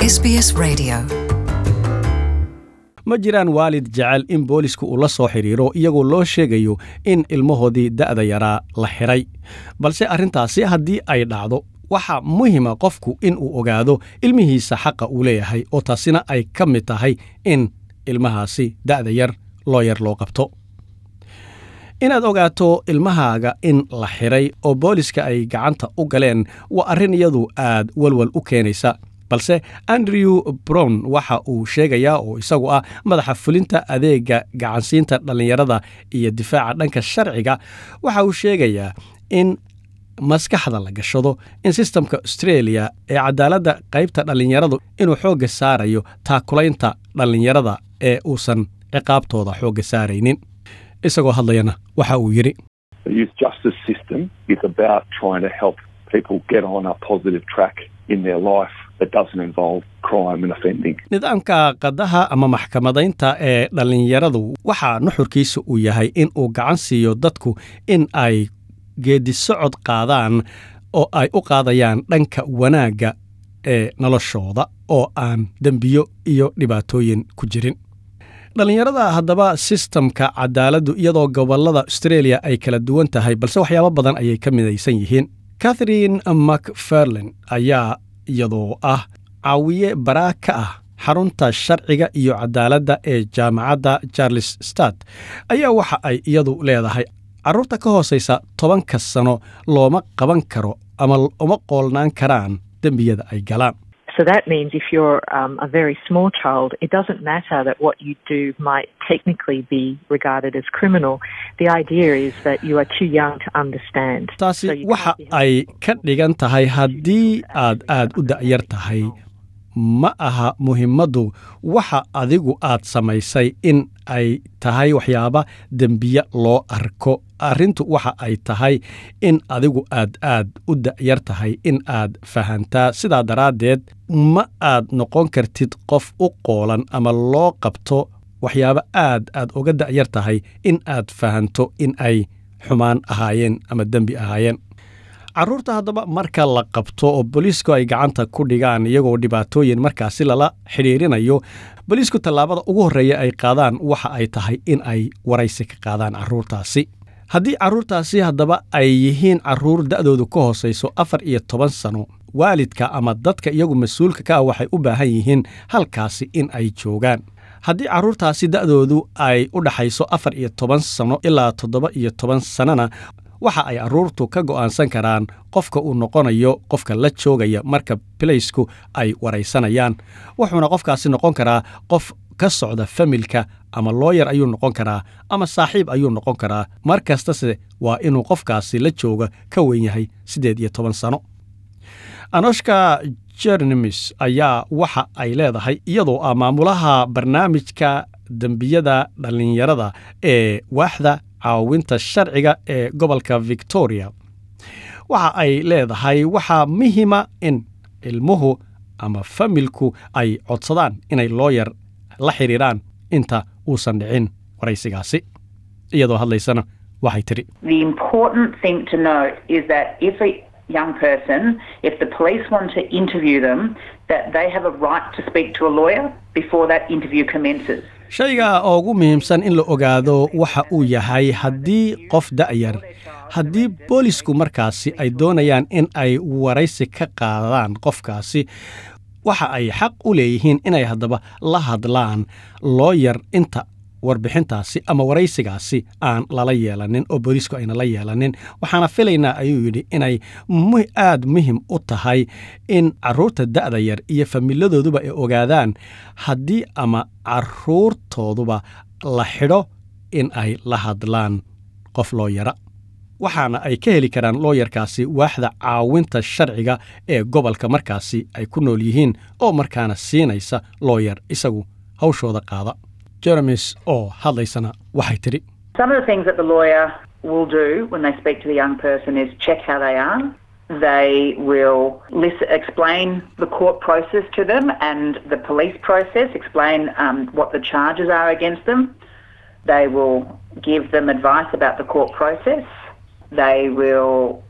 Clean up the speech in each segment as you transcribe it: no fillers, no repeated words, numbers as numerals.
SBS Radio. ma jiraan waalid jecel in boolisku uu la soo xiriiro iyagoo loo sheegayo in ilmahoodii da'da yaraa la xiray balse arrintaasi haddii ay dhacdo waxa muhiima qofku in uu ogaado ilmihiisa xaqa uu leeyahay oo taasina ay ka mid tahay in ilmahaasi da'da yar loo qabto inaad ogaato ilmahaaga in la xiray oo booliska ay gacanta u galeen waa arrin iyadu aad walwal u keenaysa balse Andrew Brown waxa uu sheegayaa oo isagu ah madaxa fulinta adeega gacansiinta dhalinyarada iyo difaaca dhanka sharciga waxa uu sheegayaa in maskaxda la gashado in systemka Australia ee cadaaladda qaybta dhalinyaradu inuu xooga saarayo taakulaynta dhalinyarada ee uusan ciqaabtooda xooga saaraynin isagoo hadlayana waxa uu yiri The youth justice system is about trying to help people get on a positive track in their life that doesn't involve crime and offending. nidaamka qadaha ama maxkamadaynta ee dhalinyaradu waxa nuxurkiisu uu yahay in uu gacan siiyo dadku in ay geedi socod qaadaan oo ay u qaadayaan dhanka wanaagga ee noloshooda oo aan dembiyo iyo dhibaatooyin ku jirin dhalinyarada haddaba systemka cadaaladdu iyadoo gobollada Australia ay kala duwan tahay balse waxyaabo badan ayay ka midaysan yihiin Catherine McFarlane ayaa iyadoo ah caawiye baraa ka ah xarunta sharciga iyo cadaaladda ee jaamacadda Charles Sturt ayaa waxa ay iyadu leedahay carruurta ka hooseysa 10 sano looma qaban karo ama uma qoolnaan karaan dembiyada ay galaan. So that means if you're a very small child, it doesn't matter that what you do might technically be regarded as criminal. The idea is that you are too young to understand. taasi waxa ay ka dhigan tahay haddii aad u da'yar tahay ma aha muhiimadu waxa adigu aad samaysay in ay tahay waxyaaba dembiye loo arko arrintu waxa ay tahay in adigu aad u da'yar tahay in aad fahantaa sidaa daraaddeed ma aad noqon kartid qof u qoolan ama loo qabto waxyaaba aad uga da'yar tahay in aad fahanto in ay xumaan ahaayeen ama dembi ahaayeen carruurta haddaba marka la qabto oo booliisku ay gacanta ku dhigaan iyagoo dhibaatooyin markaasi lala xidhiirinayo booliisku tallaabada ugu horreeya ay qaadaan waxa ay tahay in ay waraysi ka qaadaan carruurtaasi haddii carruurtaasi haddaba ay yihiin carruur da'doodu ka hooseyso 14 sano waalidka ama dadka iyagu mas-uulka ka ah waxay u baahan yihiin halkaasi in ay joogaan haddii carruurtaasi da'doodu ay u dhaxayso 14 sano ilaa 17 sanana waxa ay carruurtu ka go'aansan karaan qofka uu noqonayo qofka la joogaya marka bilaysku ay waraysanayaan wuxuuna qofkaasi noqon karaa qof ka socda familka ama lawyer ayuu noqon karaa ama saaxiib ayuu noqon karaa mar kastase waa inuu qofkaasi la jooga ka weyn yahay 18 sano Anoshka Chernimis ayaa waxa ay leedahay iyadoo ah maamulaha barnaamijka dambiyada dhalinyarada ee waaxda caawinta sharciga ee gobolka Victoria waxa ay leedahay waxa muhiima in ilmuhu ama familku ay codsadaan inay lawyer la xiriiraan inta uusan dhicin waraysigaasi iyadoo hadlaysana waxay tiri The important thing to note is that if a young person, if the police want to interview them, that they have a right to speak to a lawyer before that interview commences. shayga ugu muhiimsan in la ogaado waxa uu yahay haddii qof da'yar haddii boolisku markaasi ay doonayaan in ay waraysi ka qaadaan qofkaasi waxa ay xaq u leeyihiin inay haddaba la hadlaan lawyer inta warbixintaasi ama waraysigaasi aan lala yeelanin oo boolisku ayna la yeelanin waxaana filaynaa ayuu yidhi inay aad muhiim u tahay in carruurta da'da yar iyo familiyadooduba ay ogaadaan haddii ama carruurtooduba la xidho in ay la hadlaan qof looyara waxaana ay ka heli karaan looyarkaasi waaxda caawinta sharciga ee gobolka markaasi ay ku nool yihiin oo markaana siinaysa looyar isagu hawshooda qaada Jeremis oo hadlaysana waxay tiri Some of the things that the lawyer will do when they speak to the young person is check how they are. They will explain the court process to them and the police process, explain what the charges are against them. They will give them advice about the court process. They will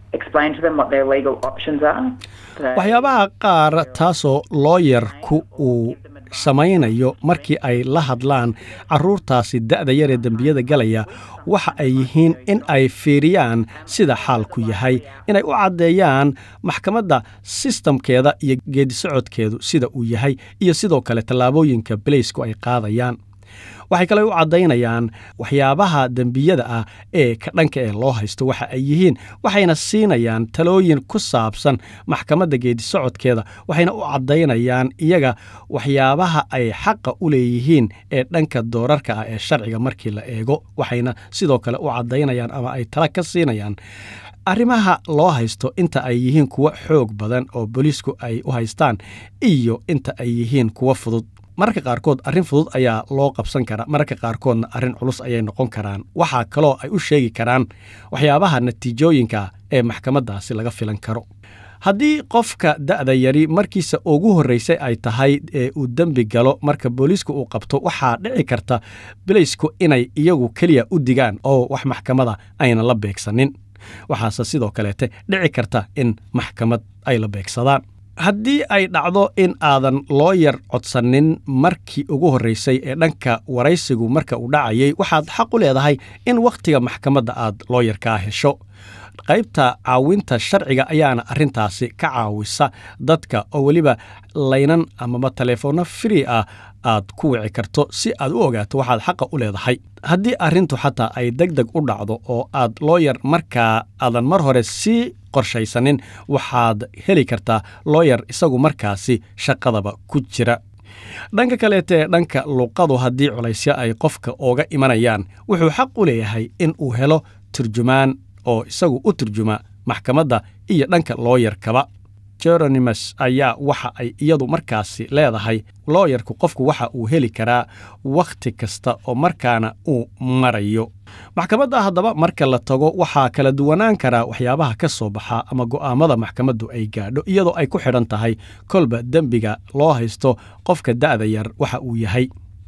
explain to them what their legal options are. waxyaabaha qaar taasoo looyarku uu samaynayo markii ay la hadlaan carruurtaasi da'da yar ee dembiyada galaya waxa ay yihiin in ay fiiriyaan sida xaalku yahay, inay u caddeeyaan maxkamadda sistamkeeda iyo geedisocodkeedu sida uu yahay, iyo sidoo kale tallaabooyinka balaysku ay qaadayaan. waxay kale u caddaynayaan waxyaabaha dembiyada ah ee ka dhanka ee loo haysto waxa ay yihiin, waxayna siinayaan talooyin ku saabsan maxkamadda geedisocodkeeda, waxayna u caddaynayaan iyaga waxyaabaha ay xaqa u leeyihiin ee dhanka doorarka ah ee sharciga markii la eego, waxayna sidoo kale u caddaynayaan ama ay tala ka siinayaan arrimaha loo haysto inta ay yihiin kuwa xoog badan oo booliisku ay u haystaan iyo inta ay yihiin kuwa fudud. mararka qaarkood arrin fudud ayaa loo qabsan karaa, mararka qaarkoodna arrin culus ayay noqon karaan. waxaa kaloo ay u sheegi karaan waxyaabaha natiijooyinka ee maxkamaddaasi laga filan karo. haddii qofka da'da yari markiisa ugu horraysay ay tahay ee uu dembi galo, marka booliisku uu qabto waxaa dhici karta balaysku inay iyagu keliya u digaan oo wax maxkamada ayna la beegsanin. waxaase sidoo kaleete dhici karta in maxkamad ay la beegsadaan. haddii ay dhacdo in aadan looyar codsanin markii ugu horraysay ee dhanka waraysigu marka uu dhacayay, waxaad xaq u leedahay in wakhtiga maxkamadda aad looyarkaa hesho. qaybta caawinta sharciga ayaana arrintaasi ka caawisa dadka oo weliba laynan amaba teleefoonno free ah aad ku wici karto si aad u ogaato waxaad xaqa u leedahay. haddii arrintu xataa ay deg deg u dhacdo oo aad looyar markaa aadan mar hore sii qorshaysanin, waxaad heli kartaa looyar isagu markaasi shaqadaba ku jira. dhanka kaleete dhanka luqadu haddii culaysyo ay qofka ooga imanayaan, wuxuu xaq u leeyahay in uu helo turjumaan oo isagu u turjuma maxkamadda iyo dhanka looyarkaba. Jeronimus ayaa waxa ay iyadu markaasi leedahay looyarku qofku waxa uu heli karaa wakhti kasta oo markaana uu marayo maxkamadda. haddaba marka la tago waxaa kala duwanaan karaa waxyaabaha ka soo baxa ama go'aamada maxkamaddu ay gaadho, iyadoo ay ku xidhan tahay kolba dembiga loo haysto qofka da'da yar waxa uu yahay.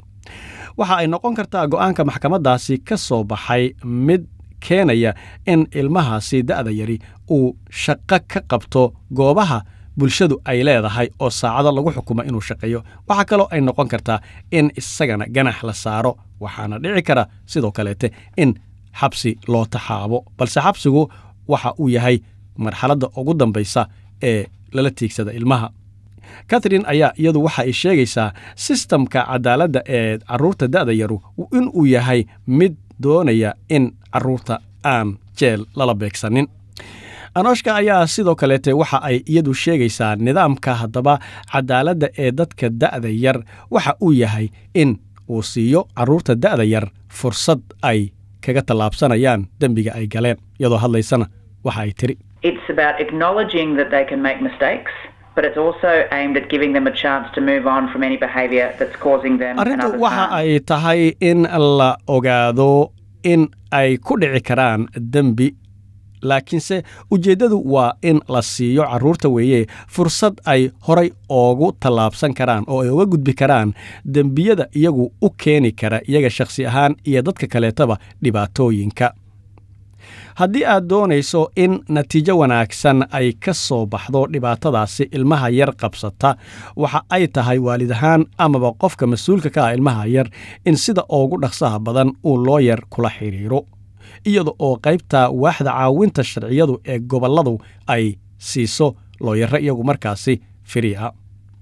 waxa ay noqon kartaa go'aanka maxkamaddaasi ka soo baxay mid keenaya in ilmahaasi da'da yari uu shaqo ka qabto goobaha bulshadu ay leedahay oo saacado lagu xukumo inuu shaqeeyo. waxaa kaloo ay noqon kartaa in isagana ganax la saaro, waxaana dhici kara sidoo kaleete in xabsi loo taxaabo, balse xabsigu waxa uu yahay marxaladda ugu dambaysa ee lala tiigsada ilmaha. Catherine ayaa iyadu waxa ay sheegaysaa sistamka cadaaladda ee carruurta da'da yaru in uu yahay mid doonaya in carruurta aan jeel lala beegsanin. Anoshka ayaa sidoo kaleete waxa ay iyadu sheegaysaa nidaamka haddaba cadaaladda ee dadka da'da yar waxa uu yahay in uu siiyo carruurta da'da yar fursad ay kaga tallaabsanayaan dembiga ay galeen. iyadoo hadlaysana waxa ay tiri, It's about acknowledging that they can make mistakes, but it's also aimed at giving them a chance to move on from any behavior that's causing them arrintu another waxa harm. ay tahay in la ogaado in ay ku dhici karaan dembi, laakiinse ujeeddadu waa in la siiyo carruurta weeye fursad ay horay oogu tallaabsan karaan oo ay uga gudbi karaan dembiyada iyagu u keeni kara iyaga shakhsi ahaan iyo dadka kaleetaba dhibaatooyinka. haddii aad doonayso in natiijo wanaagsan ay ka soo baxdo dhibaatadaasi ilmaha yar qabsata, waxa ay tahay waalid ahaan amaba qofka mas-uulka ka ah ilmaha yar in sida ugu dhaqsaha badan uu looyar kula xidhiiro, iyada oo qaybta waaxda caawinta sharciyadu ee gobolladu ay siiso looyarro iyagu markaasi firi ah.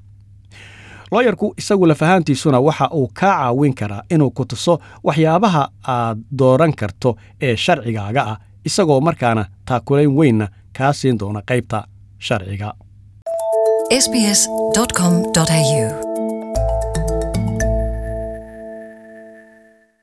looyarku isagu lafahaantiisuna waxa uu kaa caawin karaa inuu ku tuso waxyaabaha aad dooran karto ee sharcigaaga ah, isagoo markaana taakulayn weynna kaa siin doona qaybta sharciga. sbs.com.au